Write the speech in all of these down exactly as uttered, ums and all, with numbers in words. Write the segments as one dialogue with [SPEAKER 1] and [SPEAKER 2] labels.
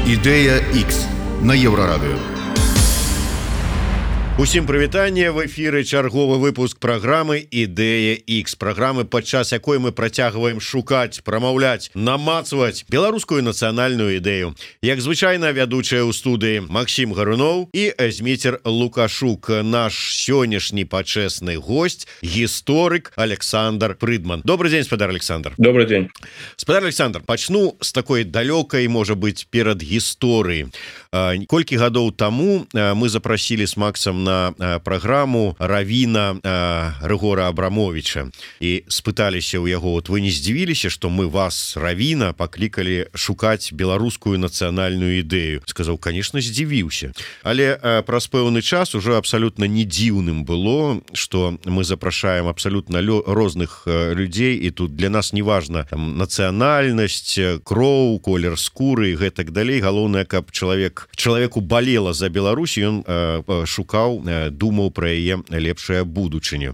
[SPEAKER 1] Ідэя X на Еўрарадыё.
[SPEAKER 2] Усім прывітанне, в эфіры чарговы выпуск праграмы Ідэя X, праграмы, падчас якой мы працягваем шукаць, прамаўляць, намацваць беларускую нацыянальную ідэю. Як звычайна, вядучая ў студыі Максім Гаруноў і Зміцер Лукашук. Наш сённяшні пачэсны госць, гісторык Александр Прыдман. Добрый день, спадар Александр.
[SPEAKER 3] Добрый день.
[SPEAKER 2] Спадар Александр, пачну з такой далёкай, можа быць, перад гісторыі. Колькі гадоў таму мы запрасілі з Максам на праграму равіна Рыгора Абрамовича і спыталіся ў яго: вот вы не здзівіліся, што мы вас, равіна, паклікалі шукаць беларускую нацыянальную ідэю? Сказаў: конечно, здзівіўся. Але праз пэўны час ужо абсалютна не дзіўным было, што мы запрашаем абсалютна розных людзей, і тут для нас не важна там нацыянальнасць, кроў, колер скуры і гэтак далей. Галоўнае, каб чалавек чалавеку балела за Беларусь, ён шукаў, думаў пра яе лепшае будучыню.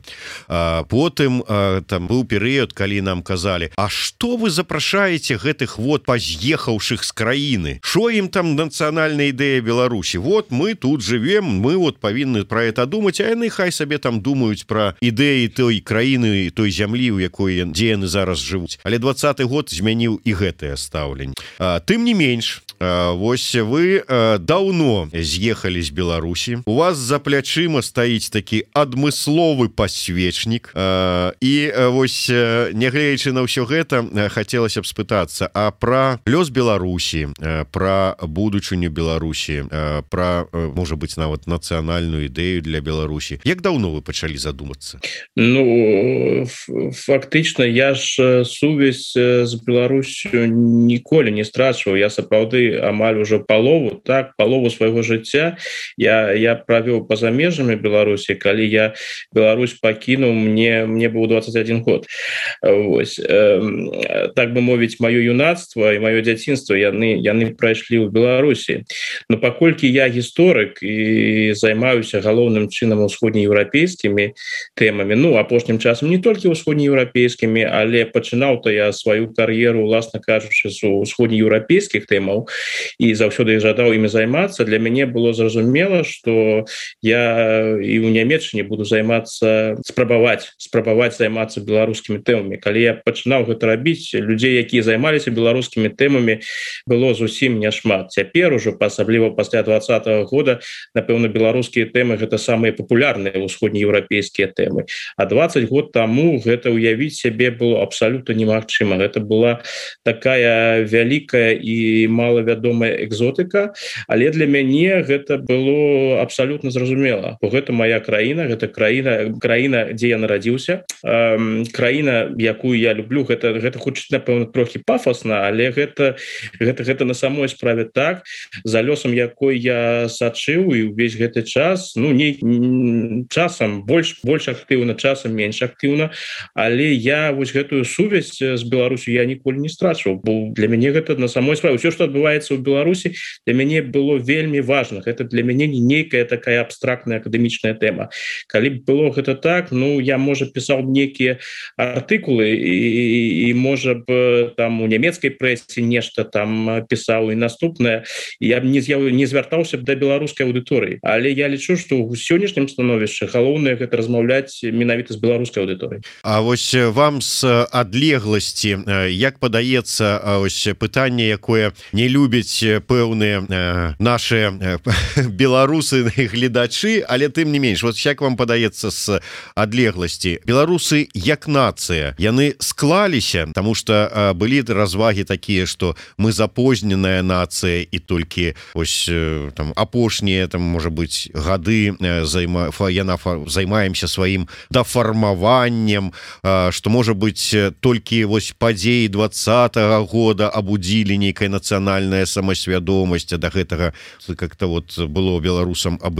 [SPEAKER 2] Потым там быў перыяд, калі нам казалі: а што вы запрашаеце гэтых вот паз'ехаўшых з краіны? Шо ім там нацыянальная ідэя Беларусі? Вот мы тут живем, мы вот павінны пра это думаць, а яны хай сабе там думаюць пра ідэі той краіны, той зямлі, у якой дзе яны зараз жывуць. Але двадцаты год змяніў і гэтае стаўленне. Тым не менш, вось вы даўно з'ехалі з Беларусі, у вас за плячыма стаіць такі адмысловы пасвечнік, і вось, нягледзячы на ўсё гэта, хацелася б спытацца: а пра лёс Беларусі, пра будучыню Беларусі, пра, можа быць, нават нацыянальную ідэю для Беларусі, як даўно вы пачалі задумацца?
[SPEAKER 3] Ну, фактычна я ж сувязь з Беларусю ніколі не страчваў. Я сапраўды амаль ужо палову, так, палову свайго жыцця я, я правёў па-за межамі Беларусі. Калі я Беларусь пакінуў, мне, мне быў двадцать один год. Вось. Так бы мовіць, маё юнацтва і маё дзяцінства яны, яны прайшлі ў Беларусі. Но паколькі я гісторык і займаюся галоўным чынам усходнееўрапейскімі тэмамі, ну, апошнім часам не толькі усходнееўрапейскімі, але пачынаў-то я сваю кар'еру, уласна кажучы, з усходнееўрапейскіх тэмаў і заўсёды жадаў імі займацца, для мяне было зразумела, што я і ў Нямецчыне буду займацца, спрабаваць, спрабаваць займацца беларускімі тэмамі. Калі я пачынаў гэта рабіць, людзей, якія займаліся беларускімі тэмамі, было зусім няшмат. Цяпер ужо, асабліва пасля двадцатага года, напэўна, беларускія тэмы гэта самыя папулярныя усходнееўрапейскія тэмы. А двадцать год таму гэта ўявіць сябе было абсалютна немагчыма. Гэта была такая вялікая і малавядомая экзотыка, але для мяне гэта было абсалютна зразумела, бо гэта моя краіна, гэта краіна, краіна, дзе я нарадзіўся, эм, краіна, якую я люблю. Гэта, гэта хутчэй, напэўна, трохі пафасна, але гэта, гэта, гэта на самой справе так, за лёсам якой я сачыў і ўвесь гэты час, ну, не, часам больш, больш актыўна, часам менш актыўна, але я вось гэтую сувязь з Беларусю я ніколі не страчваў, бо для мяне гэта на самой справе. Усё, што адбываецца ў Беларусі, для мяне было вельмі важна. Гэта для мяне не нейкая такая абстрактная акадэмічная тэма. Калі б было гэта так, ну, я, можа, пісаў нейкія артыкулы і, і, і можа б, там у нямецкай прэсе нешта там пісаў і наступнае, я б не, не звяртаўся б да беларускай аўдыторыі. Але я лічу, што ў сённяшнім становішчы галоўнае гэта размаўляць менавіта з беларускай аўдыторыяй.
[SPEAKER 2] А вось вам з адлегласці, як падаецца, ось пытанне, якое не любяць пэўныя наши беларусы гледачы, але тым не менш, вот як вам падаецца з адлегласці, беларусы як нацыя, яны склаліся, таму што былі развагі такія, што мы запозненая нацыя і толькі ось там апошнія, там, можа быць, гады займа, яна займаемся сваім дафармаваннем, што, можа быць, толькі вось падзеі двадцатага года абудзілі нейкая нацыянальная самасвядомасць, а да гэтага как-то вот было беларусам абыякова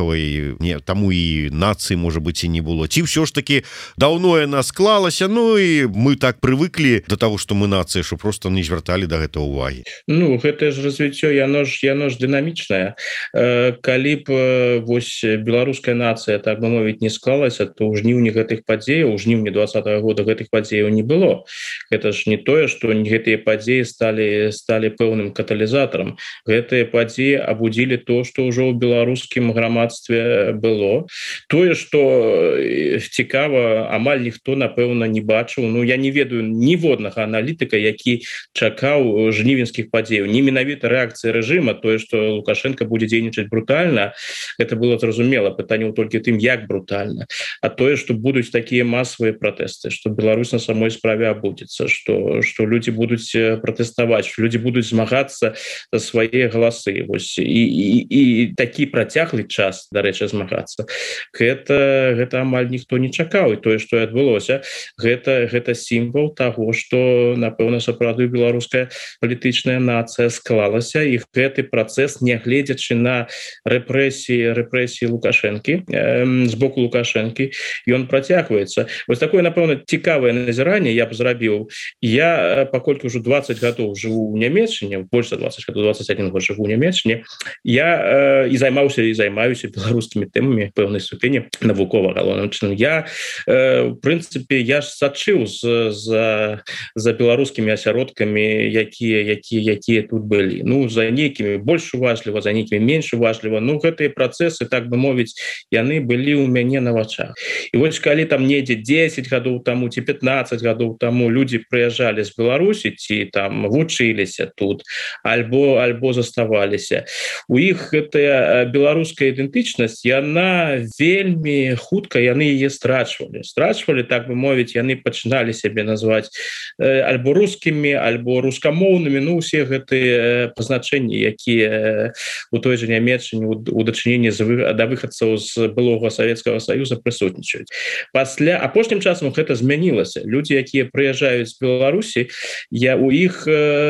[SPEAKER 2] ніякавай не таму і нацыі можа быць і не было ці ўсё ж таки даўно яна склалася. Ну і мы так прывыклі до того что мы нацыя что просто не звярталі да гэта увагі.
[SPEAKER 3] Ну гэта ж развіццё яно ж яно ж дынамічнае. Калі б вось беларуская нацыя так бы мовіць не склалася, то ў жніўні гэтых падзеяў у жніўні двадцатого года гэтых падзеяў не было. Гэта ж не тое что гэтыя падзеі сталі сталі пэўным каталізатарам. Гэтыя падзеі абудзілі то что ўжо ў беларускім грамадстве было. Тое что цікава амаль ніхто напэўна не бачыў. Ну я не ведаю ніводнага аналітыка які чакаў жнівеньскіх падзеяў не менавіта рэакцыя рэжыма тое что Лукашенко будзе дзейнічаць брутальна. Это было зразумела пытанне толькі тым як брутальна, а тое что будуць такія масавыя пратэсты, что Беларусь на самой справе абудзіцца, что что люди будуць пратэставаць, люди будуць змагацца за свае галасы. Вось і, і, і такі працяглы час дарэчы змагацца гэта гэта амаль ніхто не чакаў. І тое что адбылося гэта гэта сімвал того что напэўна сапраўды беларуская палітычная нацыя склалася і гэты працэс нягледзячы на рэпрэсіі рэпрэсіі Лукашэнкі э, з боку Лукашэнкі ён працягваецца. Вось такое напэўна цікавае назіранне я б зрабіў. Я паколькі ўжо двадцать гадоў жыву ў Нямецчыне, больш за двадцать гадоў, двадцать один год жыву ў Нямецчыне, я э, і займаўся і займаюся беларускімі тэмамі пэўнай ступені навукова галоўным чынам. Я э, в прынцыпе я ж сачыў з, за за беларускімі асяродкамі якія якія якія тут былі. Ну за нейкімі больш уважліва, за нейкімі менш уважліва. Ну гэтыя працэсы так бы мовіць яны былі ў мяне на вачах. І вось калі там недзе десять гадоў таму ці пятнадцать гадоў таму людзі прыязджалі з Беларусі ці там вучыліся тут альбо альбо заставаліся, у іх гэтая беларуская ідэнтычнасць яна вельмі хутка яны яе страчвалі страчвалі так бы мовіць яны пачыналі сябе назваць альбо рускімі альбо рускамоўнымі. Ну усе гэтыя пазначэнні якія у той же Нямецчыне у дачыненні да выхадцаў з былога Савецкага Саюза прысутнічаюць. Пасля апошнім часам гэта змянілася. Людзі якія прыязджаюць з Беларусі я у іх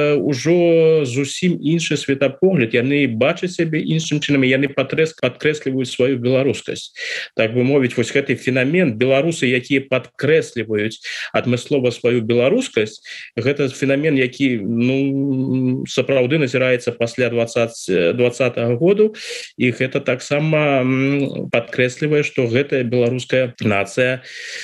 [SPEAKER 3] ужо зусім іншы светапогляд, яны бачаць сябе іншым чынам, яны патрэск падкрэсліваюць сваю беларускасць. Так бы мовіць вось гэты феномен беларусы якія падкрэсліваюць адмыслова сваю беларускасць, гэта феномен які ну сапраўды назіраецца пасля двадцатого году і гэта таксама падкрэслівае што гэтая беларуская нацыя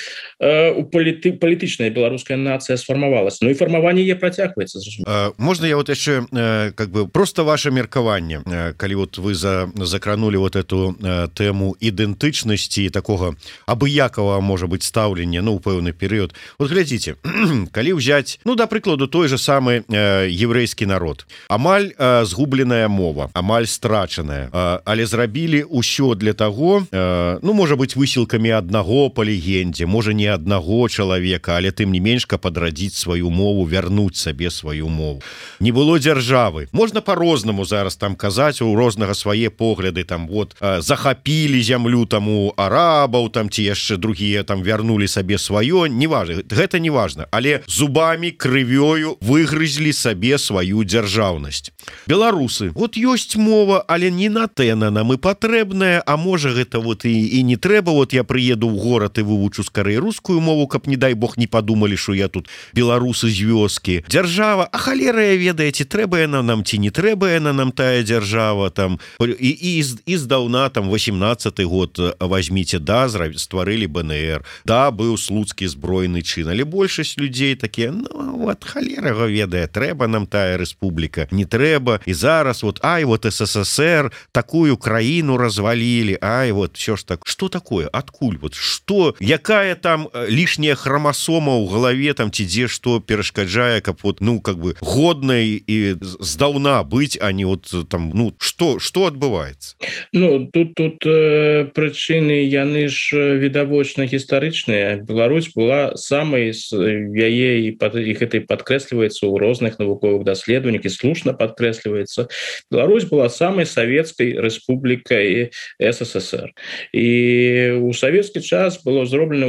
[SPEAKER 3] у паліты палітычная беларуская нацыя сфармавалася. Ну і фармаванне яе працягваецца.
[SPEAKER 2] Можна я вот яшчэ как бы просто ваше меркаванне, калі вот вы за закранули вот эту тэму ідэнтычнасці такого абыякавага можа быть стаўлення ну у пэўны перыяд. Вот глядзіце калі ўзяць ну да прыкладу той же самы еврэйскі народ, амаль згубленая мова, амаль страчаная, але зрабілі ўсё для таго ну можа быть высілкамі аднаго па легендзе, можа не аднаго чалавека, але тым не менш каб падрадзіць сваю мову, вярнуць сабе сваю мову. Не было дзяржавы. Можна по-рознаму зараз там казаць у рознага свае погляды там вот захапілі зямлю там у арабаў там ці яшчэ другія там вярнулі сабе сваё, не важна, гэта не важна, але зубамі крывёю выгрызлі сабе сваю дзяржаўнасць. Беларусы вот ёсць мова, але не на тэна нам і патрэбная, а можа гэта вот і, і не трэба. Вот я прыеду ў горад і вывучу скорей рускую мову, каб не дай бог не подумали что я тут беларусы з вёскі. Дзяржава, а халера ведаеце трэба яна нам ці не трэба яна нам тая дзяржава там і, і, і здаўна там восемнадцаты год возьмите да стварылі бэ эн эр, да быў слуцкі збройны чын, але большасць людзей такія ну вот халера ведае трэба нам тая рэспубліка, не трэба. І зараз вот ай вот эс эс эс эр такую краіну развалілі, ай вот все ж так. Что такое, адкуль вот что, якая там лишняя хромосома ў галаве там ці дзе што перашкаджае каб вот ну как бы годнай і здаўна быць, а не вот там ну что что адбываецца.
[SPEAKER 3] Ну тут тут э, прычыны яны ж відавочна гістарычныя. Беларусь была самай яе і пад іх этой падкрэсліваецца ў розных навуковых даследаваннях і слушна падкрэсліваецца. Беларусь была самай савецкай рэспублікай эс эс эс эр і у савецкі час было зроблена ўсё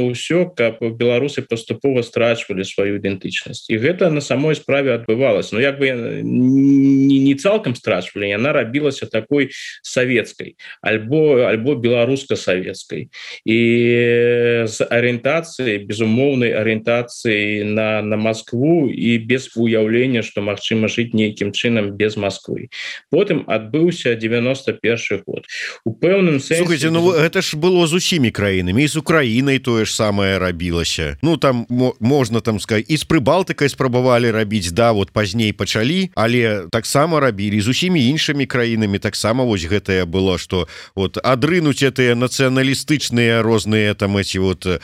[SPEAKER 3] то, каб беларусы паступова страчвалі сваю ідэнтычнасць. І гэта на самой справе адбывалася. Ну як бы не, не цалкам страчвалі, яна рабілася такой савецкай альбо альбо беларуска-савецкай. І з арыентацыяй, безумоўнай арыентацыяй на, на Москву і без уяўлення, што магчыма жыць нейкім чынам без Москвы. Потым адбыўся девяносто першы год. У пэўным сэнсе...
[SPEAKER 2] Слухайте, ну гэта ж было з усімі краінамі, і з Украінай тое ж самае рабілася. Ну там можна там сказать, і з Прыбалтыкай спрабавалі рабіць, да, вот пазней пачалі, але таксама рабілі з усімі іншымі краінамі, таксама вось гэтае было, што вот адрынуць гэтыя нацыяналістычныя розныя там эти вот э,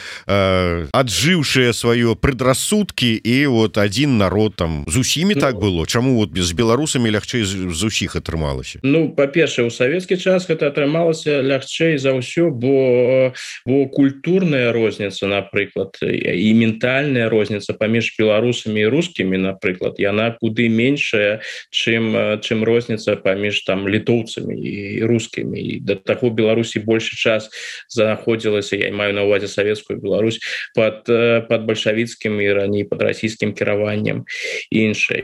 [SPEAKER 2] аджыўшыя сваё предрассудкі, і вот адзін народ там з усімі. Ну, так было. Чаму вот з беларусамі лягчэй з, з усіх атрымалася?
[SPEAKER 3] Ну, па-першае, у савецкі час гэта атрымалася лягчэй за ўсё, бо, бо культурная розніца, напрыклад, і ментальная розніца паміж беларусамі і рускімі, напрыклад, яна куды меншая, чым, чым розніца паміж там літоўцамі і рускімі. І да таго Беларусі большы час знаходзілася, я маю на ўвазе савецкую Беларусь, пад, пад бальшавіцкім і раней пад расійскім кіраваннем іншае.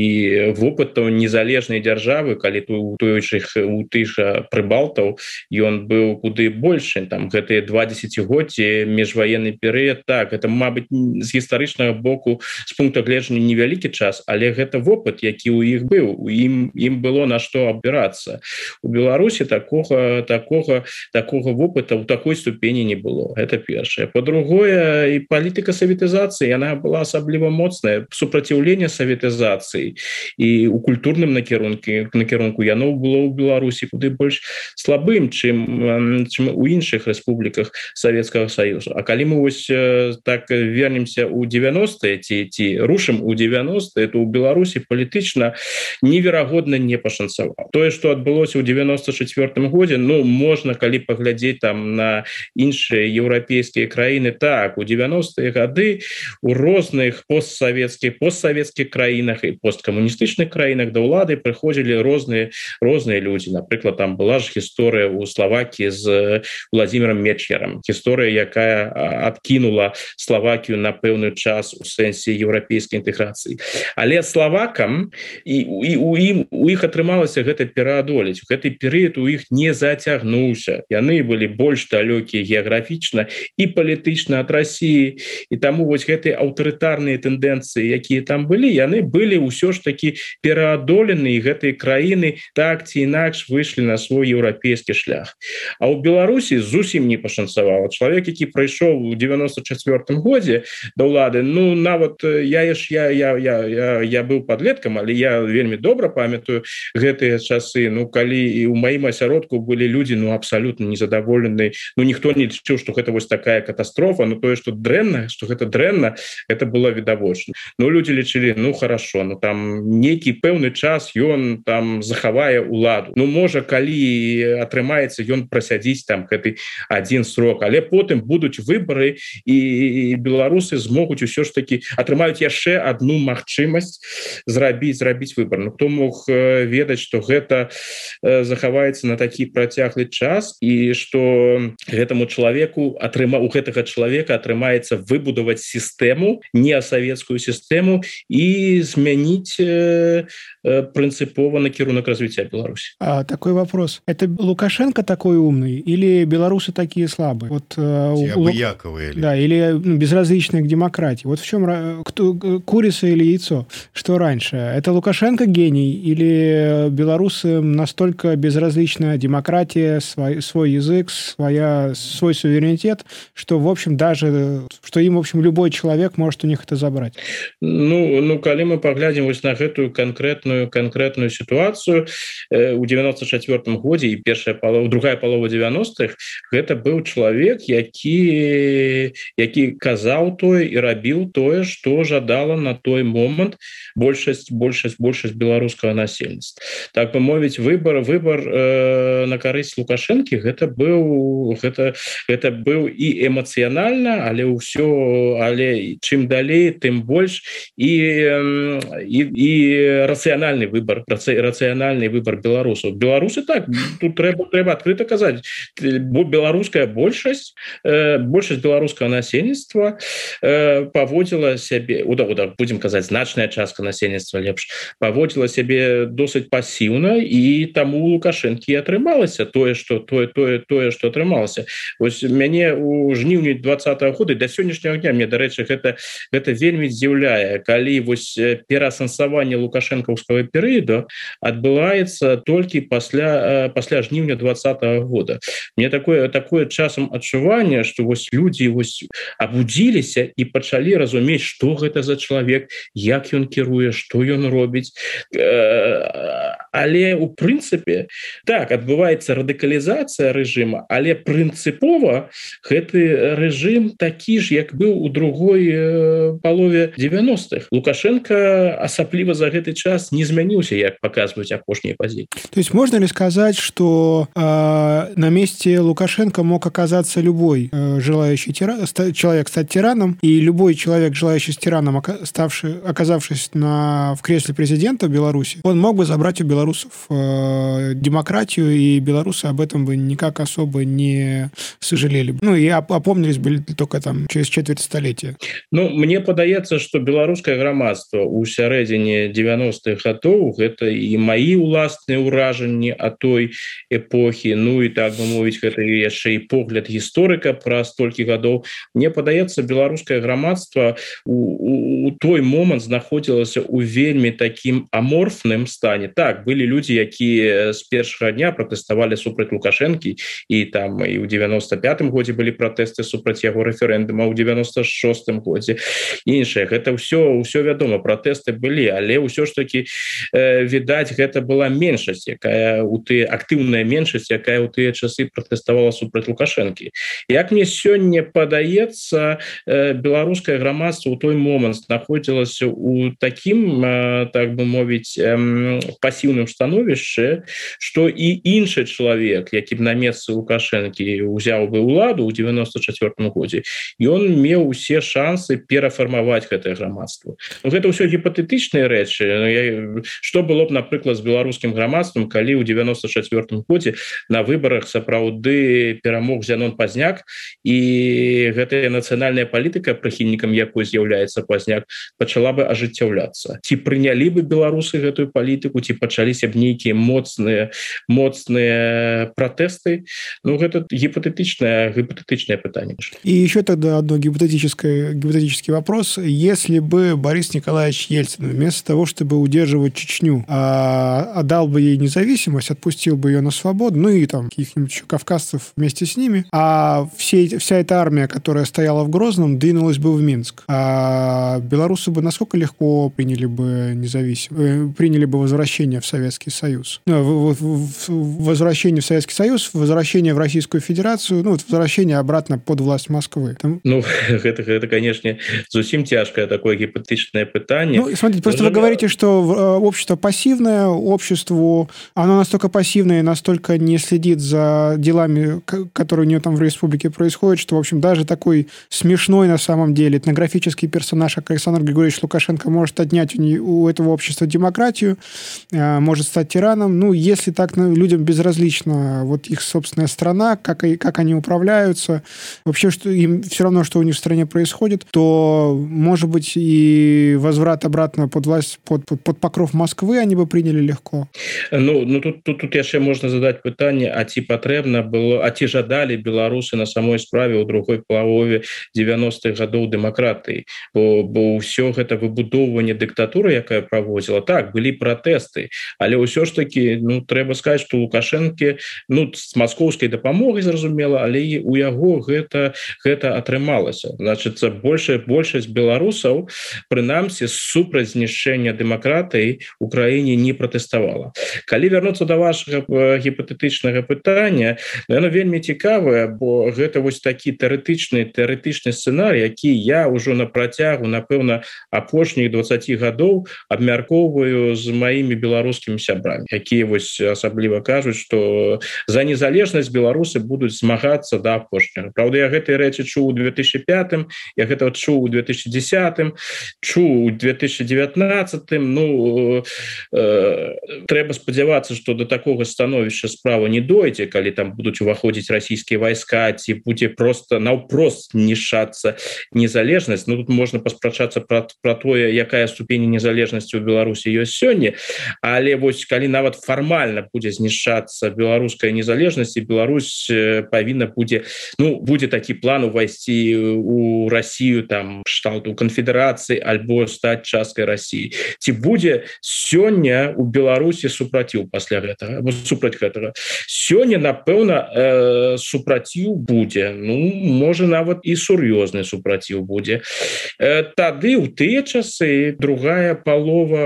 [SPEAKER 3] І вопыту незалежнай дзяржавы, калі у тых у тых жа Прыбалтаў ён быў куды большы, там гэтыя два дзесяцігоддзі, міжваенны перыяд, так, это, мабыць, з гістарычнага боку, з пункта гледжання невялікі час, але гэта вопыт, які ў іх быў, у ім ім было на што абірацца. У Беларусі такога такога такога вопыта ў такой ступені не было. Гэта першае. Па-другое, і палітыка саветызацыі, яна была асабліва моцная. Супраціўленне саветызацыі і у культурным накірунку накірунку яно было ў Беларусі куды больш слабым, чым чым у іншых рэспубліках Савецкага Саюзу. А калі мы вось так вернемся ў девяностыя ці ці рушым у девяностыя, то ў Беларусі палітычна неверагодна не пашанцавала. Тое, што адбылося ў девяносто четвёртым годзе, ну можна калі паглядзець там на іншыя еўрапейскія краіны, так, у девяностыя гады у розных постсавецкіх постсавецкіх краінах і посткамуністычных краінах да ўлады прыходзілі розныя розныя людзі. Напрыклад, там была ж гісторыя ў Славакіі з Владимиром Мечером, гісторыя, якая адкінула Славакію на пэўны час у сэнсе еўрапейскай інтэграцыі. Але славакам і, і у ім у іх атрымалася гэта пераадолець. У гэты перыяд у іх не зацягнуўся. Яны былі больш далёкія геаграфічна і палітычна ад Расіі, і таму вось гэтыя аўтарытарныя тэндэнцыі, якія там былі, яны былі ўсё ж такі пераадолены, і гэтыя краіны так ці інакш выйшлі на свой еўрапейскі шлях. А ў Беларусі зусім не пашанцавала. Чалавек, які прыйшоў у девяносто четвёртым годзе да ўлады, ну нават я ж я я я я, я быў падлеткам, але я вельмі добра памятаю гэтыя часы. Ну калі і ў маім асяродку былі людзі, ну абсалютна незадаволеныя. Ну ніхто не лічыў, што гэта вось такая катастрофа, ну тое, што дрэнна, што гэта дрэнна, это было відавочна. Ну людзі лічылі, ну хорошо, ну там нейкі пэўны час ён там захавае ўладу. Ну можа, калі атрымаецца, ён прасядзіць там гэты адзін срок, але потым будуць выбары, і беларусы змогуць усё ж такі атрымаюць яшчэ одну магчымасць зрабіць зрабіць выбор. Ну хто мог ведаць, што гэта захаваецца на такі працяглы час, і што гэтаму чалавеку атрыма у гэтага чалавека атрымаецца выбудаваць сістэму, не савецкую сістэму, і змяніць э, э, прынцыпова накірунак развіцця Беларусі.
[SPEAKER 4] А, такой вопрос. Это Лукашенко такой умный или белорусы такие слабые? Вот, э,
[SPEAKER 2] обыяковые.
[SPEAKER 4] Да, или ну, безразличные к демократии. Вот в чем кто, курица или яйцо? Что раньше? Это Лукашенко гений или белорусы настолько безразлична демократия, свой, свой язык, своя, свой суверенитет, что, в общем, даже, что им, в общем, любой человек может у них это забрать?
[SPEAKER 3] Ну, ну калі мы поглядим вот на гэтую конкретную конкретную ситуацию, э, у девяносто четвёртым годзе и первая полова, другая полова девяностых, гэта быў чалавек, які які казаў тое і рабіў тое, што жадала на той момант большасць большасць большасць беларускага насельніцтва. Так бы мовіць, выбор выбор э, на карысць Лукашэнкі гэта быў гэта гэта быў і эмацыянальна, але ўсё але чым далей, тым больш і і, і рацыянальны выбор, рацыянальны выбор беларусаў. Беларусы так, тут трэба трэба адкрыта казаць, бо беларуская большасць э, большасць беларускіх беларускага насельніцтва э, паводзіла сябе уда, уда, будем казаць значная частка насельніцтва лепш паводзіла сябе досыць пасіўна і таму Лукашэнкі атрымалася тое што тое тое тое што атрымалася. Вось мяне у жніўні двадцатого года да сённяшняга дня мне дарэчы гэта гэта вельмі здзіўляе, калі вось пераасэнсаванне лукашэнкаўскага перыяду адбываецца толькі пасля пасля жніўня двадцатого года. Мне такое такое часам адчуванне, што вось людзі вось абудзіліся і пачалі разумець, што гэта за чалавек, як ён кіруе, што ён робіць. Але у прынцыпе так адбываецца радыкалізацыя рэжыма, але прынцыпова гэты рэжым такі ж, як быў у другой палове девяностых. Лукашенко асабліва за гэты час не змяніўся, як показваюць апошнія падзеі.
[SPEAKER 4] То есть можно ли сказать, что э, на месте Лукашенко мог оказаться любой э, желающий тиран, человек стать тираном, и любой человек, желающий с тираном, ставший, оказавшись на, в кресле президента Беларуси, он мог бы забрать у белорусов э, демократию, и белорусы об этом бы никак особо не сожалели. Ну и опомнились бы только там через четверть столетия.
[SPEAKER 3] Ну, мне падаецца, что беларускае грамадства у сярэдзіне девяностых гадоў гэта і мои уласныя ўражанні от той эпохи, ну и так бы мовіць, гэта яшчэ і погляд гісторыка пра столькі гадоў. Мне падаецца, беларускае грамадства у, у, у той момант знаходзілася у вельмі такім аморфным стане. Так, былі людзі, якія з першага дня пратэставалі супраць Лукашэнкі, і там і ў девяносто пятым годзе былі пратэсты супраць яго рэферэндума, у девяносто шостым годзе іншае. Гэта ўсё ўсё вядома, пратэсты былі, але ўсё ж таки э, відаць, гэта была меншасць, якая у тыя актыўная меншасць, якая ў тыя часы пратэставала супраць Лукашэнкі. Як мне сёння падаецца, э, беларускае грамадства ў той момант знаходзілася у такім, э, так бы мовіць, э, пасіўным становішчы, што і іншы чалавек, які б на месцы Лукашэнкі ўзяў бы ўладу ў девяносто четвёртым годзе, ён меў усе шансы перафармаваць гэтае грамадства. Ну, гэта ўсё гіпатэтычныя рэчы. Што было б, напрыклад, з беларускім грамадствам, калі ў девяносто четвёртым годзе на выбарах сапраўды перамог Зянон Пазняк, і гэтая нацыянальная палітыка, прыхільнікам якой з'яўляецца Пазняк, пачала бы ажыццяўляцца. Ці прынялі бы беларусы гэтую палітыку, ці пачаліся б нейкія моцныя моцныя пратэсты? Ну, гэта гипотетичное, гипотетичное питание.
[SPEAKER 4] И еще тогда одно гипотетическое, гипотетический вопрос. Если бы Борис Николаевич Ельцин вместо того, чтобы удерживать Чечню, а, отдал бы ей независимость, отпустил бы ее на свободу, ну и там каких-нибудь еще кавказцев вместе с ними, а все, вся эта армия, которая стояла в Грозном, двинулась бы в Минск, а белорусы бы насколько легко приняли бы независимость, приняли бы возвращение в Советский Союз. Ну, возвращение в Советский Союз, возвращение в Российскую Федерацию, ну, вот возвращение обратно под власть Москвы. Там...
[SPEAKER 3] Ну, это, это, конечно, зусім тяжкое такое гипотетичное питание.
[SPEAKER 4] Ну, смотрите, просто Но... вы говорите, что общество пассивное, обществу, оно настолько пассивное и настолько не следит за делами, которые у нее там в республике происходят, что, в общем, даже такой смешной на самом деле этнографический персонаж, как Александр Григорьевич Лукашенко, может отнять у, нее, у этого общества демократию, может стать тираном. Ну, если так ну, людям безразлично вот их собственная страна, как, как они управляются, вообще что им все равно, что у них в стране происходит, то, может быть, и возврат обратно под власть, под, под, под покров Москвы они бы приняли легко.
[SPEAKER 3] Ну, ну тут, тут, тут яшчэ можна задаць пытанне, а ці патрэбна было, а ці жадалі беларусы на самой справе ў другой палове девяностых гадоў дэмакратыі, бо, бо ўсё гэта выбудоўванне дыктатуры, якая праводзіла, так, былі пратэсты, але ўсё ж таки, ну, трэба сказаць, што Лукашэнкі, ну, з маскоўскай дапамогай, зразумела, але і у яго гэта, гэта атрымалася. Значыцца, большая большасць беларусаў, прынамсі, супраць знішчэння дэмакратыі у краіне не пратэставала. Калі вярнуцца да вашага гіпатэтычнага пытання, яно вельмі цікавае, бо гэта вось такі тэарэтычны тэарэтычны сцэнарый, які я ўжо на працягу, напэўна, апошніх дваццаці гадоў абмяркоўваю з маімі беларускімі беларускімі сябрамі, якія вось асабліва кажуць, што за незалежнасць беларусы будуць змагацца да апошняга. Праўда, я гэтыя рэчы чуў у две тысячи пятым, я гэта чуў у две тысячи десятым, чуў у две тысячи девятнадцатым. Ну э, трэба спадзявацца, што до такога становішча справа не дойдзе, калі там будуць уваходзіць расійскія вайска, ці будзе просто наўпрост нішацца незалежнасць. Ну тут можна паспрачацца пра, пра тое, якая ступень незалежнасці ў Беларусі ёсць сёння, але вось калі нават фармальна будзе знішчацца беларуская незалежнасць, Беларусь павінна будзе, ну будзе такі план увайсці у Россию там кшталту канфедэрацыі альбо стаць часткай России. Ці будзе сёння у Беларусі супраціў пасля гэтага, супраць гэтага? Сёння, напэўна, э, супраціў будзе, ну можа нават і сур'ёзны супраціў будзе. Э, тады ў тыя часы другая палова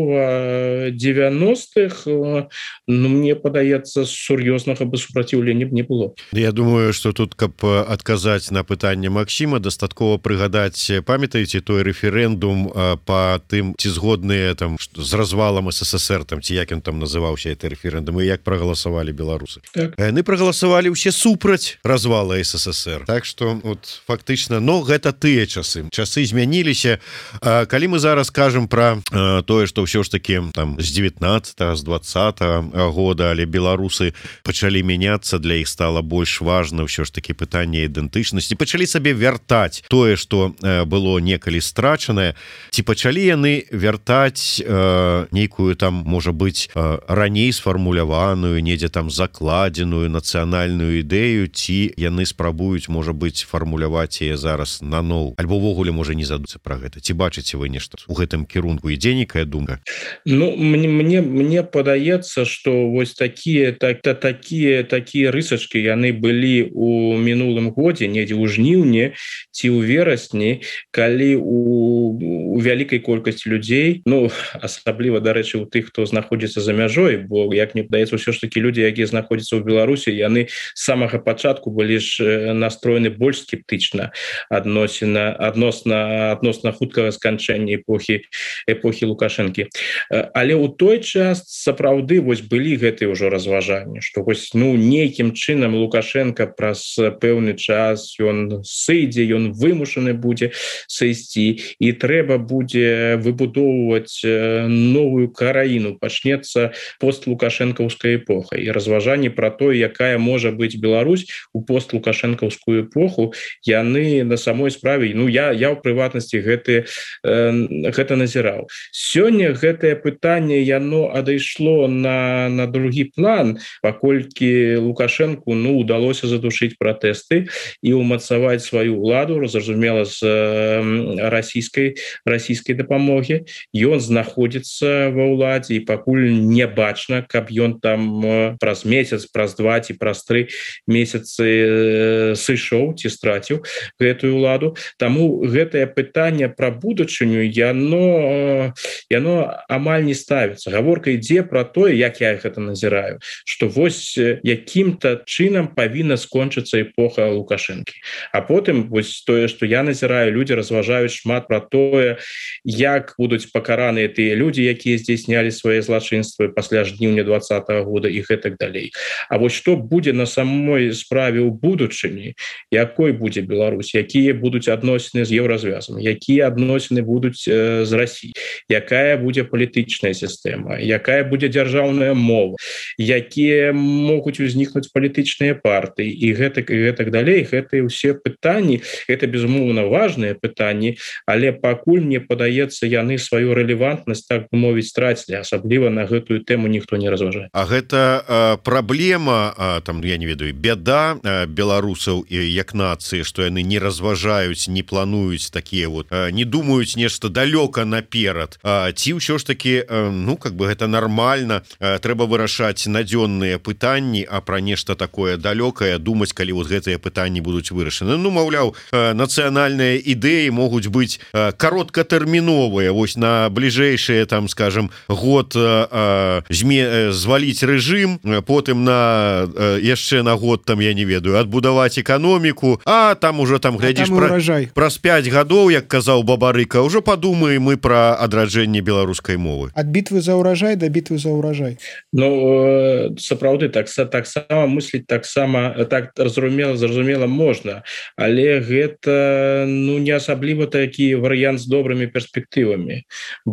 [SPEAKER 3] палова девяностых, э, ну мне падаецца, сур'ёзнага бы супраціўлення не было.
[SPEAKER 2] Я думаю, что тут, каб адказаць на пытанне Максіма, дастаткова прыгадаць, памятаеце той рэферэндум по тым, ці згодныя там з развалам СССР, там ці як ён там называўся гэты рэферэндум, і як прагаласавалі беларусы.
[SPEAKER 3] Так.
[SPEAKER 2] Яны прагаласавалі ўсе супраць развала СССР. Так что вот фактычна, но гэта тыя часы. Часы змяніліся. Калі мы зараз кажам пра тое, што ўсё ж таки там з девятнадцатого, з двадцатого года, але беларусы пачалі мяняцца, для іх стала больш важна ўсё ж таки пытанне ідэнтычнасці, пачалі сабе вяртаць тое, што было некалі страчанае, ці пачалі яны вяртаць э, нейкую там, можа быць, э, раней сфармуляваную, недзе там закладзеную нацыянальную ідэю, ці яны спрабуюць, можа быць, фармуляваць яе зараз наноў, альбо ўвогуле можа не задумацца пра гэта. Ці бачыце вы нешта у гэтым кірунку, ідзе нейкая думка?
[SPEAKER 3] Ну мне мне мне падаецца, што вось такія так та такія такія рысачкі яны былі у мінулым годзе, недзе ў жніўні ці ў верасні, калі у, у вялікай колькасці людзей, ну асабліва, дарэчы, у тых, хто знаходзіцца за мяжой, бо як мне падаецца, ўсё ж такі людзі, якія знаходзяцца ў Беларусі, яны з самага пачатку былі ж настроены больш скептычна адносіна адносна адносна хуткага сканчэння эпохі эпохі Лукашэнкі. Але ў той час сапраўды вось былі гэтыя ўжо разважанні, што вось ну нейкім чынам Лукашенко праз пэўны час ён сыдзе, ён вымушаны будзе сысці, і трэба будзе выбудоўваць новую краіну. Пачнецца постлукашэнкаўская эпоха, і разважанні пра тое, якая можа быць Беларусь у постлукашэнкаўскую эпоху, яны на самой справе, ну я я ў прыватнасці гэты э, гэта назіраў. Сёння гэтае пытанне яно адышло на на другі план, паколькі Лукашенку ну удалося задушыць пратэсты і ўмацаваць сваю ўладу, зразумела, з э, расійскай расійскай дапамогі. Ён знаходзіцца ва ўладзе, і пакуль не бачна, каб ён там э, праз месяц, праз два ці праз тры месяцы э, сышоў ці страціў гэтую ўладу. Таму гэтае пытанне пра будучыню яно яно амаль не ставіцца. Гаворка ідзе пра тое, як я гэта назіраю, што вось якім-то чынам павінна скончыцца эпоха Лукашэнкі. А потым вось тое, што я назіраю, людзі разважаюць шмат пра тое, як будуць пакараныя тыя людзі, якія здзяйснялі свае злачынствы пасля жніўня двадцатого года і гэтак далей. А вось што будзе на самой справе ў будучыні, якой будзе Беларусь, якія будуць адносіны з Еўразвязам, якія адносіны будуць э, з Расіяй, якая будзе палітычная сістэма, якая будзе дзяржаўная мова, якія могуць узнікнуць палітычныя партыі і гэтак і гэтак далей. Гэта ўсе пытанні, гэта безумоўна важныя пытанні, але пакуль мне падаецца, яны сваю рэлевантнасць, так бы мовіць, страцілі, асабліва на гэтую тэму ніхто не разважае.
[SPEAKER 2] А гэта а, праблема, а, там я не ведаю, бяда а, беларусаў і як нацыі, што яны не разважаюць, не плануюць такія вот, а, не думаюць нешта далёка наперад. А, ці ўсё ж таки, а, ну как бы гэта нармальна, а, трэба вырашаць надзённыя пытанні, а пра нешта такое далёкае думаць, калі вот гэтыя пытанні будуць вырашаны. Ну маўляў, а, нацыянальныя ідэі могуць быць а, кароткатэрміновыя, вось на бліжэйшыя там, скажем, год а, а, зме, зваліць рэжым, потым на а, яшчэ на год там, я не ведаю, адбудаваць эканоміку, а там уже там глядзіш пра, праз пяць гадоў, як казаў Бабарыка, ўжо падумаем мы пра адраджэнне беларускай мовы.
[SPEAKER 4] Ад бітвы за урожай да бітвы за ўражай.
[SPEAKER 3] Ну сапраўды так таксама мысліць таксама так зразумела зразумела можна, але гэта ну не асабліва такі варыянт з добрымі перспектывамі,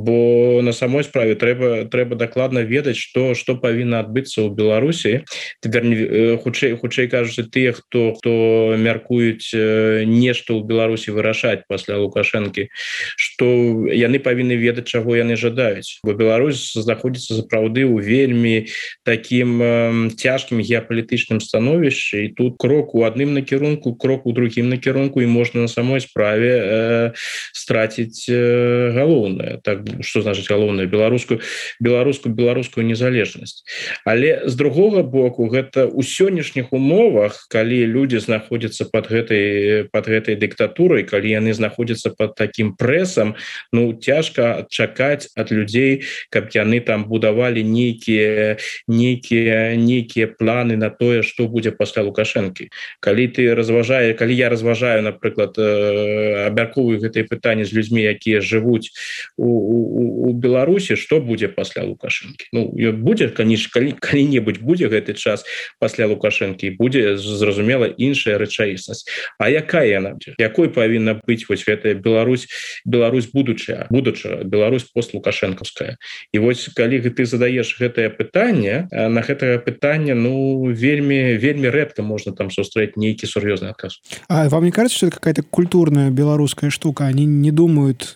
[SPEAKER 3] бо на самой справе трэба трэба дакладна ведаць, што што павінна адбыцца ў Беларусі. Верней, хутчэй хутчэй кажучы тыя, хто хто мяркуюць нешта ў Беларусі вырашаць пасля Лукашэнкі, што яны павінны ведаць, чаго яны жадаюць, бо Беларусь знаходзіцца сапраўды ў вельмі такім э, цяжкім геапалітычным становішчы, і тут крок у адным накірунку, крок у другім накірунку, і можна на самой справе э, страціць э, галоўнае. Так, што значыць галоўнае? Беларускую беларускую беларускую незалежнасць. Але з другога боку, гэта ў сённяшніх умовах, калі людзі знаходзяцца пад гэтай пад гэтай дыктатурай, калі яны знаходзяцца пад такім прэсам, ну цяжка чакаць ад людзей, каб яны там будавалі нейкія нейкія нейкія планы на тое, што будзе пасля Лукашэнкі. Калі ты разважае, калі я разважаю, напрыклад, абмяркоўваю гэтае пытанне з людзьмі, якія жывуць у, у, у Беларусі, што будзе пасля Лукашэнкі? Ну будзе, канешне, калі калі-небудзь будзе гэты час пасля Лукашэнкі, будзе зразумела іншая рэчаіснасць. А якая яна? Якой павінна быць вось гэтая Беларусь, Беларусь будучая, будучая Беларусь постлукашэнкаўская? І вось калі ты задаеш гэтае пытанне, на гэтае пытанне ну вельмі вельмі рэдка можна там сустрэць нейкі сур'ёзны адказ.
[SPEAKER 4] А вам не кажется, что это какая-то культурная белорусская штука? Они не думают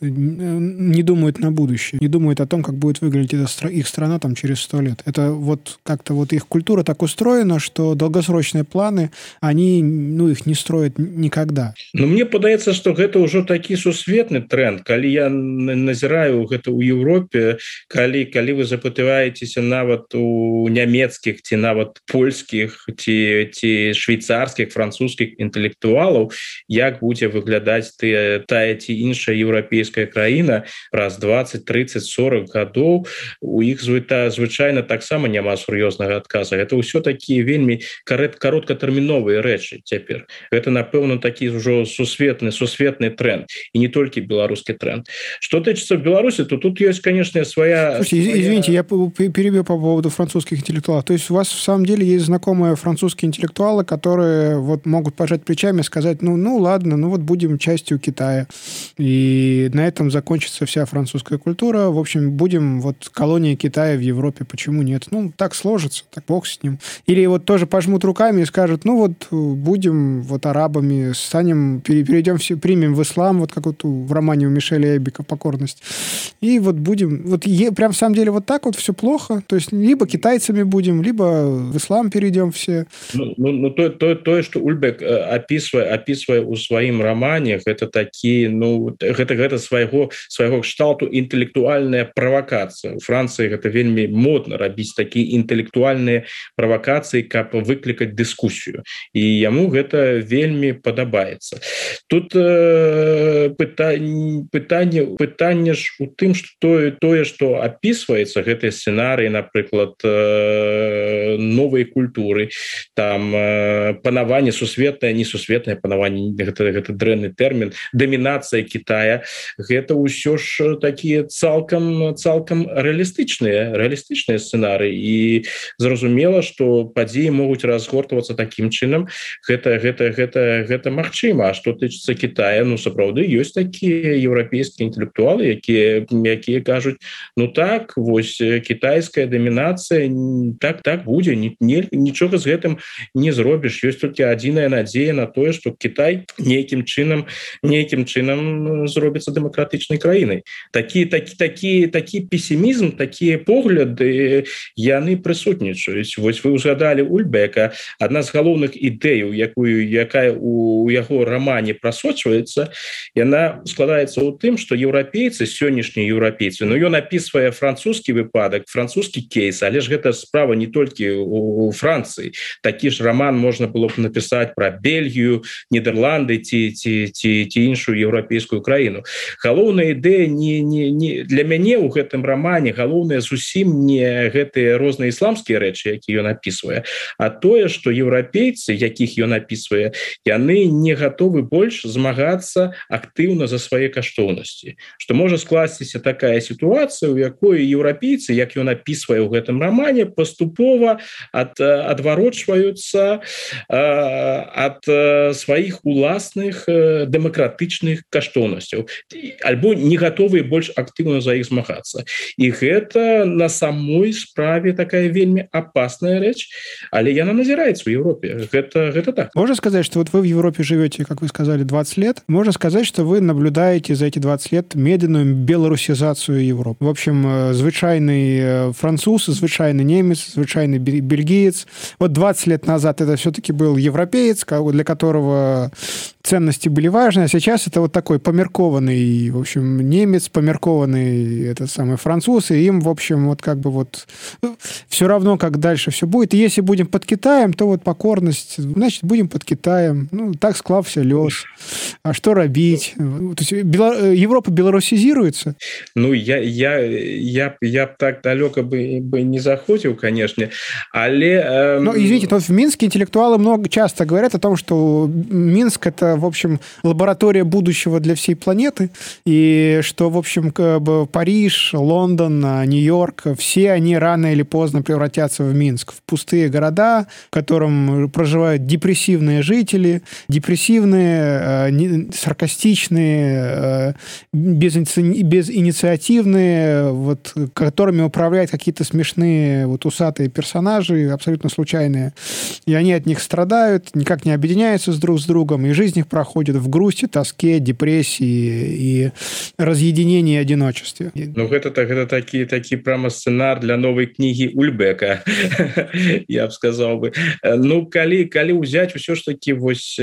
[SPEAKER 4] не думают на будущее, не думают о том, как будет выглядеть эта, их страна там через сто лет. Это вот как-то вот их культура так устроена, что долгосрочные планы, они ну их не строят никогда.
[SPEAKER 3] Ну мне падаецца, что гэта ўжо такі сусветны тренд. Калі я назіраю гэта ў Европе, калі калі вы запытаецеся нават у нямецкіх ці нават польскіх ці ці швейцарскіх, французскіх інтэлектуалаў, як будзе выглядаць тыя тая ці іншая еўрапейская краіна праз двадцать, тридцать, сорок гадоў, у іх звычайна таксама няма сур'ёзнага адказа. Гэта ўсё такія вельмі кароткатэрміновыя рэчы цяпер. Гэта напэўна такі ўжо сусветны сусветны тренд, і не толькі беларускі тренд. Што тычыцца Беларусі, то тут ёсць, конечно, своя...
[SPEAKER 4] Слушайте, своя... извините, я перебью по поводу французских интеллектуалов. То есть у вас в самом деле есть знакомые французские интеллектуалы, которые вот могут пожать плечами и сказать, ну, ну ладно, ну вот будем частью Китая. И на этом закончится вся французская культура. В общем, будем вот колонией Китая в Европе. Почему нет? Ну, так сложится, так бог с ним. Или вот тоже пожмут руками и скажут, ну вот будем вот арабами, станем, перейдем, все, примем в ислам, вот как вот в романе у Мишеля Эббика «Покорность». И вот будем, вот е, прям в самом деле вот так вот все плохо. То есть либо китайцами будем, либо в ислам перейдем все.
[SPEAKER 3] Ну, ну, ну то, то, то, что Ульбек описывая, описывая у своим романе, это такие, ну, это, это своего, своего кшталту интеллектуальная провокация. У Франции это вельми модно робить такие интеллектуальные провокации, как выкликать дискуссию. И ему это вельми подобается. Тут э, пытание, пытание, пытание ж у тым, что то, тое, что описывается, это сценарий, например, э, новой культуры, там э, панаванне сусветнае, несусветнае панаванне, гэта, гэта дрэнны тэрмін, дамінацыя Китая, гэта ўсё ж такія цалкам цалкам рэалістычныя рэалістычныя сцэнарыі, і зразумела, што падзеі могуць разгортвацца такім чынам, гэта гэта гэта гэта магчыма. А што тычыцца Китая, ну сапраўды ёсць такія еўрапейскія інтэлектуалы, якія якія кажуць, ну так, вось кітайская дамінацыя, так так будзе, не, не, нічога з гэтым не зробіш. Ёсць толькі адзіная надзея на тое, што Кітай нейкім чынам нейкім чынам зробіцца дэмакратычнай краінай. Такі такі такі такі песімізм, такія погляды яны прысутнічаюць. Вось вы узгадалі Ульбека. Адна з галоўных ідэяў, якую якая у яго рамане прасочваецца, яна складаецца ў тым, што еўрапейцы, сённяшнія еўрапейцы, ну ён апісвае французскі выпадак, французскі кейс, але ж гэта справа не толькі у Францыі. Такі ж раман можна было б напісаць пра Бельгію, Нідерланды ці ці ці ці іншую еўрапейскую краіну. Галоўная ідэя не не не для мяне ў гэтым рамане галоўнае зусім не гэтыя розныя ісламскія рэчы, якія ён апісвае, а тое, што еўрапейцы, якіх ён апісвае, яны не гатовы больш змагацца актыўна за свае каштоўнасці. Што можа скласціся такая сітуацыя, у якой некаторыя еўрапейцы, як ён опісвае ў гэтым рамане, паступова ад, адварочваюцца ад сваіх уласных дэмакратычных каштоўнасцяў, альбо не гатовыя больш актыўна за іх змагацца. І гэта на самой справе такая вельмі опасная рэч, але яна назіраецца ў Европе. Гэта, гэта так.
[SPEAKER 4] Можно сказать, что вот вы в Европе живете, как вы сказали, двадцать лет. Можно сказать, что вы наблюдаете за эти двадцать лет медленную белорусизацию Европы. В общем, звычайный француз, звычайный немец, звычайный бельгиец. Вот двадцать лет назад это все-таки был европеец, для которого ценности были важны, а сейчас это вот такой померкованный, в общем, немец, померкованный этот самый француз, и им, в общем, вот как бы вот все равно, как дальше все будет. И если будем под Китаем, то вот покорность, значит, будем под Китаем. Ну, так склався лёс. А что робить? То есть Бело... Европа белорусизируется?
[SPEAKER 3] Ну, я, я, я, я так далеко бы, бы не заходил, конечно, але... Эм...
[SPEAKER 4] Ну, извините, но в Минске интеллектуалы много часто говорят о том, что Минск — это, в общем, лаборатория будущего для всей планеты, и что, в общем, как бы Париж, Лондон, Нью-Йорк, все они рано или поздно превратятся в Минск, в пустые города, в котором проживают депрессивные жители, депрессивные, саркастичные, безинициативные, вот, которыми управляют какие-то смешные вот, усатые персонажи, абсолютно случайные, и они от них страдают, никак не объединяются с друг с другом, и жизнь их проходит в грусти, тоске, депрессии и разъединении и одиночестве.
[SPEAKER 3] Ну, это, это такі, такі прямо сценар для новой книги Ульбека, я б сказал бы. Ну, калі, калі ўзяць усё ж таки вось,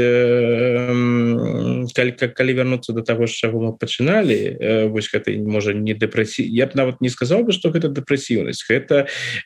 [SPEAKER 3] калі, калі вернуться до того, з чаго мы пачыналі, вось гэта, можа, не дэпрэсі... Я б нават не сказал бы, что гэта дэпрэсіўнасць. Гэта,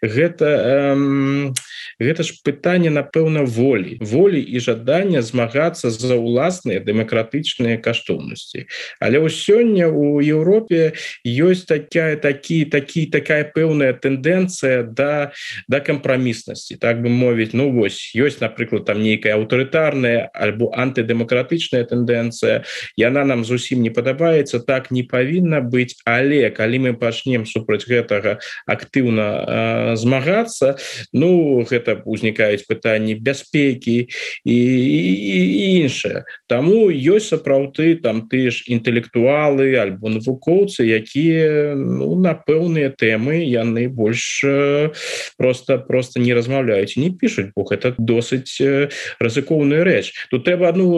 [SPEAKER 3] гэта, гэта ж пытанне, напэўна, волі. Волі і жадання змагацца за уласныя дэмакратычныя каштоўнасці. Але вось сёння у Европе ёсць такая, такі, такі, такая пэўная тэндэнцыя да, да кампраміснасці, так бы мовіць. Ну вось, ёсць, напрыклад, там нейкая аўтарытарная альбо антыдэмакратычная тэндэнцыя, яна нам зусім не падабаецца, так не павінна быць, але калі мы пачнем супраць гэтага актыўна э, змагацца, ну, гэта узнікаюць пытанні бяспекі і, і, і іншае. Таму ёсць сапраўды там ты ж інтэлектуалы альбо навукоўцы, якія, ну, на пэўныя тэмы яны больш э, просто, просто не размаўляюць і не пішуць, бо гэта досыць э, рызыкоўная рэч. Тут трэба ну,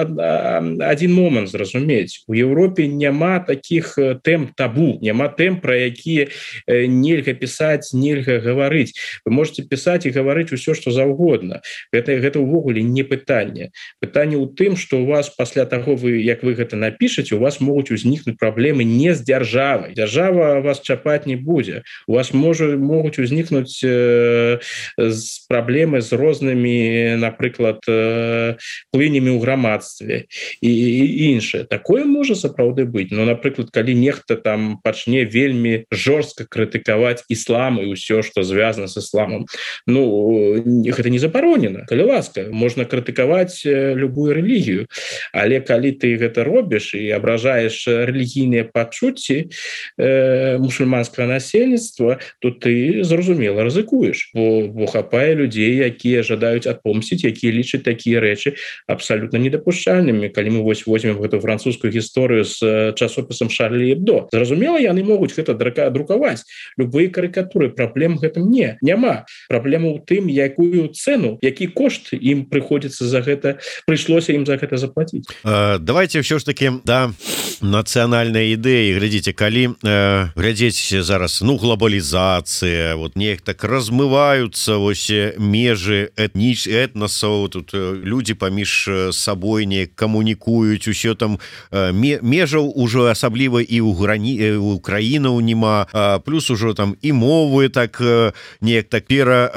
[SPEAKER 3] адзін момант зразумець. У Европе няма такіх тэм табу, няма тэм, пра якія э, нельга пісаць, нельга гаварыць. Вы можете пісаць і гаварыць усё, што заўгодна. Гэта, гэта ўвогуле не пытанне. Пытанне ў тым, што у вас пасля таго, вы, як вы гэта напішаце, у вас могуць узнікнуць праблемы не з дзяржавай. Дзяржава вас чапаць не будзе. У вас можа, могуць узнікнуць э, з праблемы з рознымі, напрыклад, э, плынямі ў грамадстве і, і іншае. Такое можа сапраўды быць. Но, напрыклад, калі нехта там пачне вельмі жорстка крытыкаваць іслам і ўсё, што звязана з ісламам, ну, гэта не забаронена. Калі ласка, можна крытыкаваць любую рэлігію, але калі ты гэта робіш і абражаеш рэлігійныя пачуцці э, мусульманскага насельніцтва, то ты, зразумела, рызыкуеш, бо, бо хапае людзей, якія жадаюць адпомсціць, якія лічаць такія рэчы абсалютна недапушчальнымі. Калі мы вось возьмем гэту французскую гісторыю з часопісам Шарлі Эбдо, зразумела, яны могуць гэта друкаваць. Любыя карыкатуры, праблем гэтым не, няма. Праблема ў тым, якую цэну, які кошт ім прыходзіцца за гэта, прыйшлося ім за гэта заплаціць.
[SPEAKER 2] Э, давайте ўсё ж таки да нацыянальнай ідэі. Глядзіце, калі э, глядзець зараз, ну, глобалізацыя, вот неяк так размываюцца вось межы этніч, этнасаў, тут людзі паміж сабой неяк камунікуюць, усё там э, межаў ужо асабліва і ў грані у краінаў няма, а плюс ужо там і мовы так э, неяк так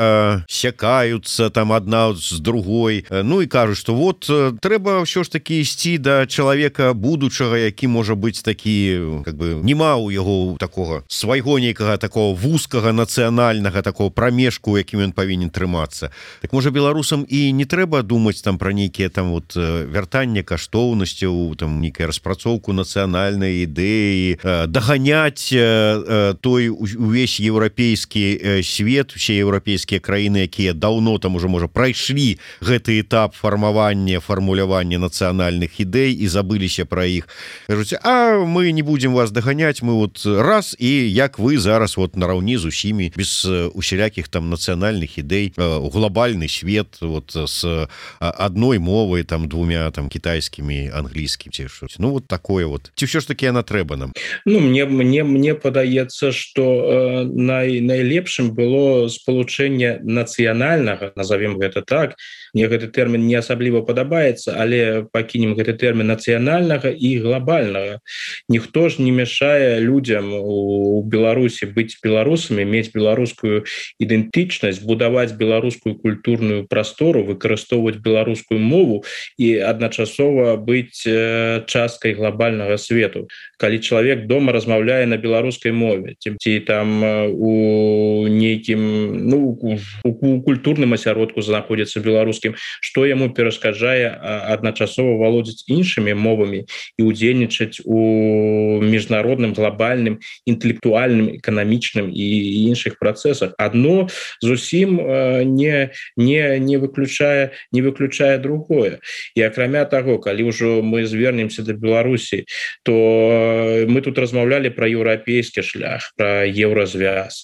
[SPEAKER 2] перасякаюцца там адна з другой. Ну і кажуць, што вот трэба ўсё ж таки ісці да чалавека будучага, які можа быць такі, как бы, нема ў яго такога свайго нейкага такого вузкага нацыянальнага такого прамежку, якім ён павінен трымацца. Так можа беларусам і не трэба думаць там пра нейкія там вот вяртанне каштоўнасцяў, там нейкая распрацоўку нацыянальнай ідэі, даганяць той увесь еўрапейскі свет, усе еўрапейскія краіны, якія даўно там уже можа прайшлі гэты этап фармавання, фармулявання нацыянальных ідэй і забыліся пра іх. Кажуць, а мы не будем вас даганяць, мы вот раз, і як вы зараз вот нараўні з усімі, без усялякіх там нацыянальных ідэй, глобальны свет вот с адной мовай, там двумя там кітайскімі, англійскім, ці що. Ну вот такое вот. Ці ўсё ж таки яна трэба нам?
[SPEAKER 3] Ну, мне, мне, мне падаецца, што э, най, найлепшым было спалучэнне нацыянальнага, назовем гэта так, мне гэты тэрмін не асабліва падабаецца, але пакінем гэты тэрмін нацыянальнага і глобальнага. Ніхто ж не мешае людзям у Беларусі быць беларусамі, мець беларускую ідэнтычнасць, будаваць беларускую культурную прастору, выкарыстоўваць беларускую мову і адначасова быць э, часткай глобальнага свету. Калі чалавек дома размаўляе на беларускай мове, ці там у нейкім, ну, у, у культурным асяродку знаходзіцца беларускім, што яму перашкаджае адначасова валодзіць іншымі мовамі і удзельнічаць у міжнародным, глобальным, інтэлектуальным, эканамічным і іншых працэсах. Адно зусім не, не, не выключае, не выключае другое. І акрамя таго, калі ўжо мы звернемся да Беларусі, то мы тут размаўлялі пра еўрапейскі шлях, пра еўразвяз.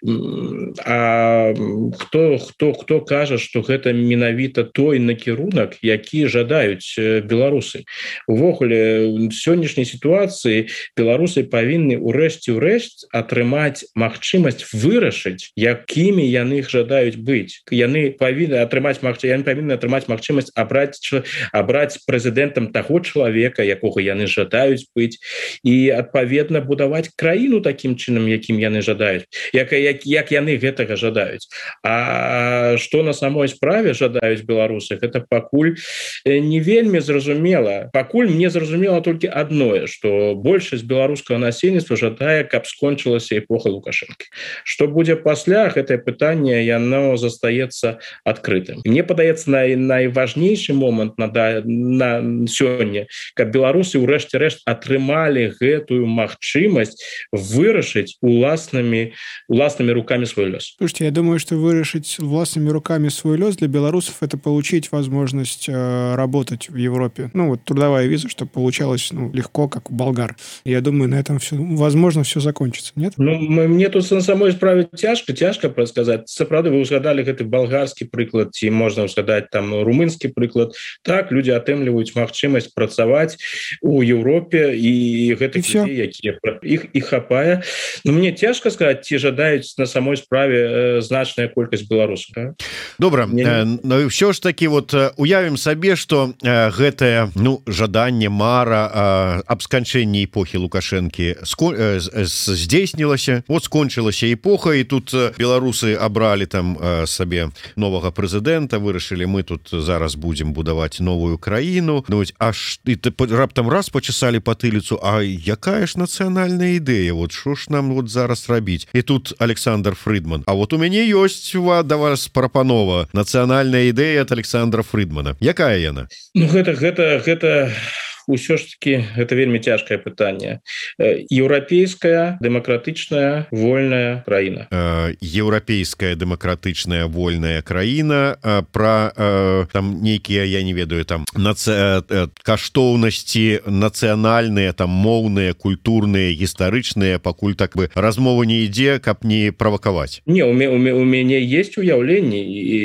[SPEAKER 3] А хто, хто, хто кажа, што гэта менавіта той накірунак, які жадаюць беларусы? Увогуле, у сённяшняй сітуацыі беларусы павінны ўрэшце ўрэшт атрымаць магчымасць вырашыць, якімі яны жадаюць быць. Яны павінны атрымаць магчымасць, яны павінны атрымаць магчымасць абраць, абраць прэзідэнтам таго чалавека, якога яны жадаюць быць, і адпаведна будаваць краіну такім чынам, якім яны жадаюць, як, як, як яны гэтага жадаюць. А што на самой справе жадаюць беларусы, гэта пакуль не вельмі зразумела. Пакуль мне зразумела толькі адное, што большасць беларускага насельніцтва жадае, каб скончылася эпоха Лукашэнкі. Што будзе пасля, гэтае пытанне яно застаецца адкрытым. Мне падаецца най, найважнейшы момант на, на сёння, каб беларусы ўрэшце рэшт атрымалі гэтую магчымасць вырашыць уласнымі, уласнымі руками свой лёс.
[SPEAKER 4] Слушайте, я думаю, что вырашить властными руками свой лёс для белорусов — это получить возможность э, работать в Европе. Ну, вот трудовая виза, чтобы получалось ну, легко, как у болгар. Я думаю, на этом все, возможно, все закончится, нет?
[SPEAKER 3] Ну, мне тут на самой справе тяжко, тяжко сказать. Сапраўды, вы узгадали гэты балгарскі прыклад, ці можна узгадаць там румынскі прыклад. Так, люди атрымліваюць магчымасць працаваць у Европе, і гэтых людей, якія іх, іх хапае. Но мне тяжко сказать, ці жадаюць на самой справе э, значная колькасць беларусаў. Да?
[SPEAKER 2] Добра, э, но ўсё ж таки вот уявім сабе, што э, гэтае ну, жаданне, мара э, аб сканчэнні эпохі Лукашэнкі скон, э, здзейснілася, вот скончылася эпоха, і тут беларусы абралі там э, сабе новага прэзідэнта, вырашылі, мы тут зараз будзем будаваць новую краіну, ну, аж і раптам раз пачесалі патыліцу, а якая ж нацыянальная ідэя, вот што ж нам вот зараз рабіць? І тут Александр Фрыдман. А вот у мяне ёсць да вас прапанова, нацыянальная ідэя ад Александра Фрыдмана. Якая яна?
[SPEAKER 3] Ну гэта, гэта, гэта... Усё ж таки это вельмі цяжкае пытанне. Еўрапейская дэмакратычная вольная краіна.
[SPEAKER 2] Еўрапейская дэмакратычная вольная краіна, пра там нейкія, я не ведаю, там наци... каштоўнасці нацыянальныя, там моўныя, культурныя, гістарычныя, пакуль так бы размова не ідзе, каб не правакаваць.
[SPEAKER 3] Не, у, у, у мяне есть уяўленне,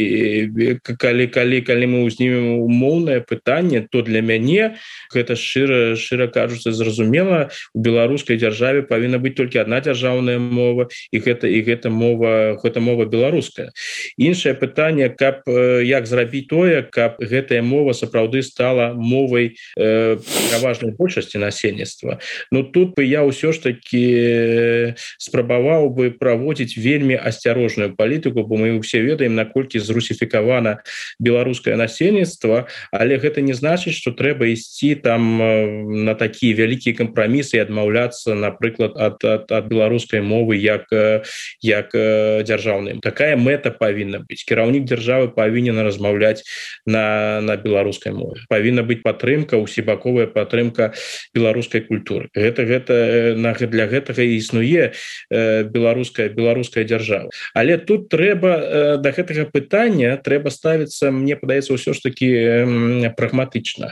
[SPEAKER 3] і калі, калі, калі мы ўзнімем моўнае пытанне, то для мяне гэта шчыра, шчыра кажуцца, зразумела, у беларускай дзяржаве павінна быць толькі адна дзяржаўная мова, і гэта, і гэта мова, гэта мова беларуская. Іншае пытанне, каб як зрабіць тое, каб гэтая мова сапраўды стала мовай э, пераважнай большасці насельніцтва. Ну тут бы я ўсё ж таки спрабаваў бы праводзіць вельмі асцярожную палітыку, бо мы ўсе ведаем, наколькі зрусіфікавана беларускае насельніцтва, але гэта не значыць, што трэба ісці там там на такія вялікія кампрамісы і адмаўляцца, напрыклад, ад, ад, ад беларускай мовы як, як дзяржаўнай. Такая мэта павінна быць. Кіраўнік дзяржавы павінен размаўляць на, на беларускай мове. Павінна быць падтрымка, усебаковая падтрымка беларускай культуры. Гэта, гэта, для гэтага і існуе беларуская, беларуская дзяржава. Але тут трэба да гэтага пытання трэба ставіцца, мне падаецца, ўсё ж такі прагматычна.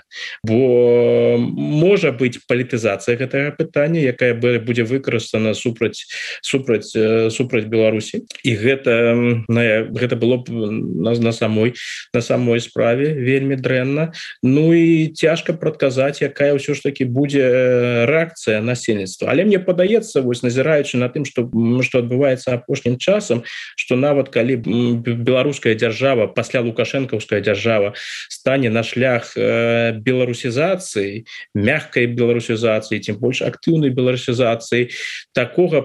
[SPEAKER 3] Бо можа быць палітызацыя гэтага пытання, якая будзе выкарыстана супраць, супраць, супраць Беларусі. І гэта, гэта было б на, на, самой, на самой справе вельмі дрэнна. Ну і цяжка прадказаць, якая ўсё ж такі будзе рэакцыя насельніцтва. Але мне падаецца, вось назіраючы на тым, што, што адбываецца апошнім часам, што нават калі беларуская дзяржава, пасля лукашэнкаўская дзяржава стане на шлях беларусізацыі, мягкай беларусізацыі, тем больш актыўнай беларусізацыі, такога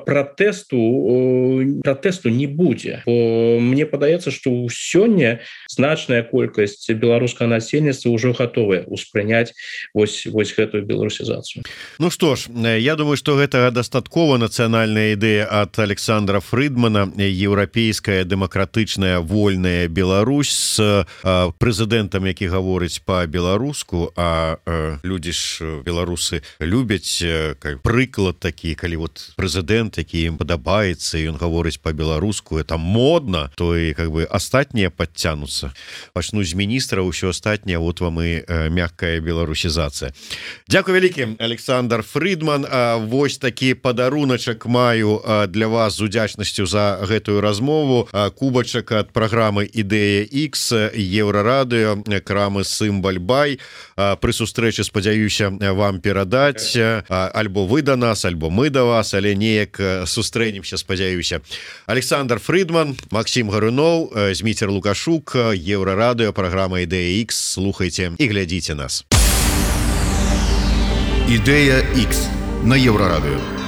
[SPEAKER 3] пратэсту пратэсту не будзе. Бо мне падаецца, што сёння значная колькасць беларускага насельніцтва ўжо гатовая ўспрыняць вось, вось гэтую беларусізацыю.
[SPEAKER 2] Ну што ж, я думаю, што гэтага дастаткова. Нацыянальная ідэя ад Александра Фрыдмана, еўрапейская дэмакратычная вольная Беларусь з прэзідэнтам, які гаворыць па-беларуску, а людзі ж беларусы любяць прыклад такі, калі вот прэзідэнт, які ім падабаецца, і ён гаворыць па-беларуску, это модна, то і как бы астатнія подцянуцца. Пачну з міністра, ўсё астатняе, вот вам і мягкая беларусізацыя. Дзякуй вялікі, Александр Фрыдман. Вось такі падаруначак маю для вас з удзячнасцю за гэтую размову. Кубачак ад праграмы «Ідэя Х», Еўрарадыё, крамы «Сымбаль-бай». Пры сустрэчы, спадзяюся, вам перадаць. Альбо вы да нас, альбо мы да вас, але неяк сустрэнемся, спадзяюся. Александр Фрыдман, Максим Гаруноў, Зміцер Лукашук, Еўрарадыё, праграма «Ідэя Х». Слухайце і глядзіце нас.
[SPEAKER 1] «Ідэя Х» на Еўрарадыё.